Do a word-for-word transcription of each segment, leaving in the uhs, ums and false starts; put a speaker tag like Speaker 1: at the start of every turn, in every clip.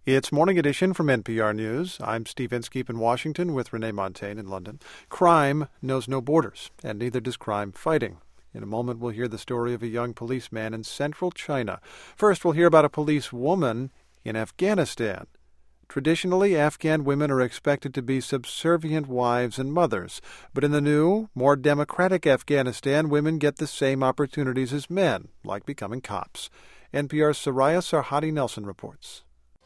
Speaker 1: It's Morning Edition from N P R News. I'm Steve Inskeep in Washington with Renee Montagne in London. Crime knows no borders, and neither does crime fighting. In a moment, we'll hear the story of a young policeman in central China. First, we'll hear about a police woman in Afghanistan. Traditionally, Afghan women are expected to be subservient wives and mothers. But in the new, more democratic Afghanistan, women get the same opportunities as men, like becoming cops. N P R's Soraya Sarhadi Nelson reports.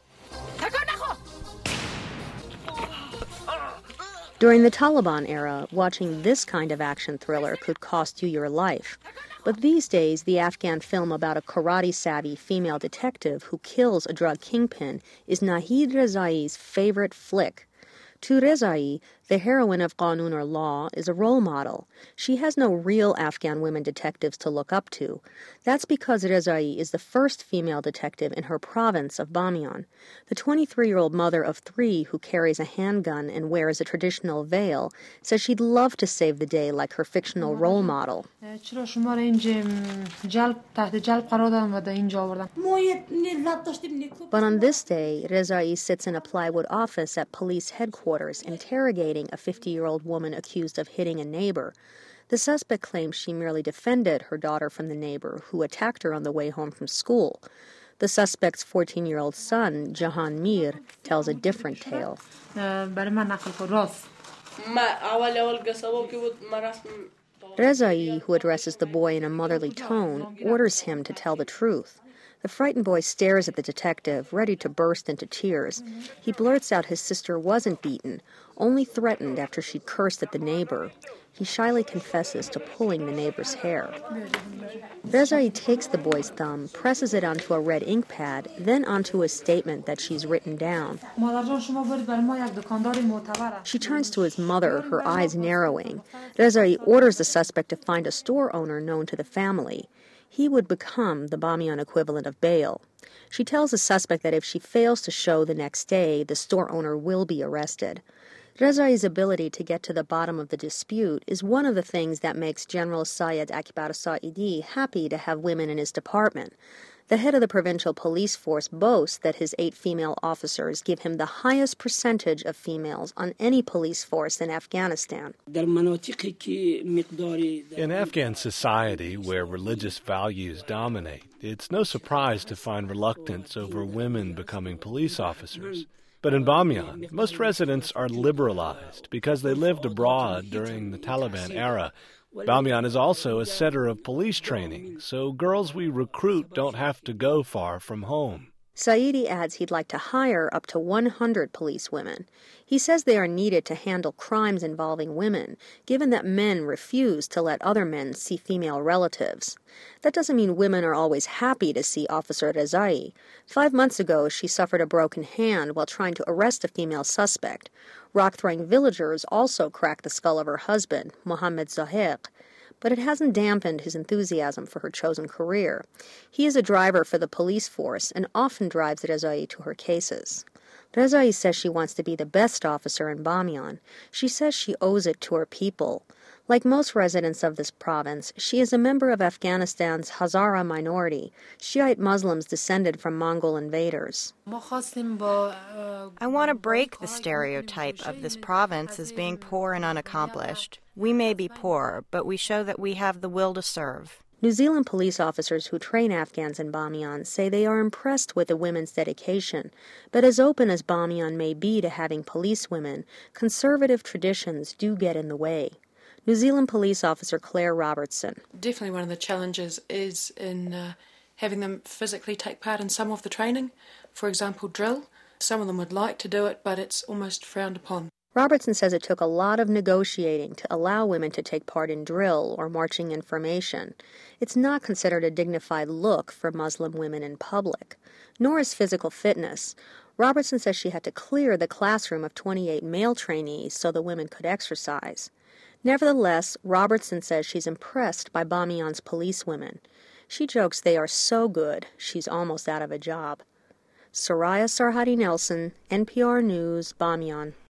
Speaker 2: During the Taliban era, watching this kind of action thriller could cost you your life. But these days, the Afghan film about a karate-savvy female detective who kills a drug kingpin is Nahid Rezai's favorite flick. To Rezai, the heroine of Qanun or Law, is a role model. She has no real Afghan women detectives to look up to. That's because Rezai is the first female detective in her province of Bamiyan. The twenty-three-year-old mother of three who carries a handgun and wears a traditional veil says she'd love to save the day like her fictional role model. But on this day, Rezai sits in a plywood office at police headquarters interrogating a fifty-year-old woman accused of hitting a neighbor. The suspect claims she merely defended her daughter from the neighbor who attacked her on the way home from school. The suspect's fourteen-year-old son, Jahan Mir, tells a different tale. Rezai, who addresses the boy in a motherly tone, orders him to tell the truth. The frightened boy stares at the detective, ready to burst into tears. He blurts out his sister wasn't beaten, only threatened after she'd cursed at the neighbor. He shyly confesses to pulling the neighbor's hair. Rezai takes the boy's thumb, presses it onto a red ink pad, then onto a statement that she's written down. She turns to his mother, her eyes narrowing. Rezai orders the suspect to find a store owner known to the family. He would become the Bamiyan equivalent of bail. She tells the suspect that if she fails to show the next day, the store owner will be arrested. Rezai's ability to get to the bottom of the dispute is one of the things that makes General Syed Akbar Saidi happy to have women in his department. The head of the provincial police force boasts that his eight female officers give him the highest percentage of females on any police force in Afghanistan.
Speaker 3: In Afghan society, where religious values dominate, it's no surprise to find reluctance over women becoming police officers. But in Bamiyan, most residents are liberalized because they lived abroad during the Taliban era. Bamiyan is also a center of police training, so girls we recruit don't have to go far from home.
Speaker 2: Saidi adds he'd like to hire up to one hundred police women. He says they are needed to handle crimes involving women, given that men refuse to let other men see female relatives. That doesn't mean women are always happy to see Officer Rezai. Five months ago, she suffered a broken hand while trying to arrest a female suspect. Rock-throwing villagers also cracked the skull of her husband, Mohammed Zahiq. But it hasn't dampened his enthusiasm for her chosen career. He is a driver for the police force and often drives Rezai to her cases. Rezai says she wants to be the best officer in Bamiyan. She says she owes it to her people. Like most residents of this province, she is a member of Afghanistan's Hazara minority, Shiite Muslims descended from Mongol invaders.
Speaker 4: I want to break the stereotype of this province as being poor and unaccomplished. We may be poor, but we show that we have the will to serve.
Speaker 2: New Zealand police officers who train Afghans in Bamiyan say they are impressed with the women's dedication. But as open as Bamiyan may be to having police women, conservative traditions do get in the way. New Zealand police officer Claire Robertson.
Speaker 5: Definitely one of the challenges is in uh, having them physically take part in some of the training. For example, drill. Some of them would like to do it, but it's almost frowned upon.
Speaker 2: Robertson says it took a lot of negotiating to allow women to take part in drill or marching in formation. It's not considered a dignified look for Muslim women in public, nor is physical fitness. Robertson says she had to clear the classroom of twenty-eight male trainees so the women could exercise. Nevertheless, Robertson says she's impressed by Bamiyan's policewomen. She jokes they are so good, she's almost out of a job. Soraya Sarhadi Nelson, N P R News, Bamiyan.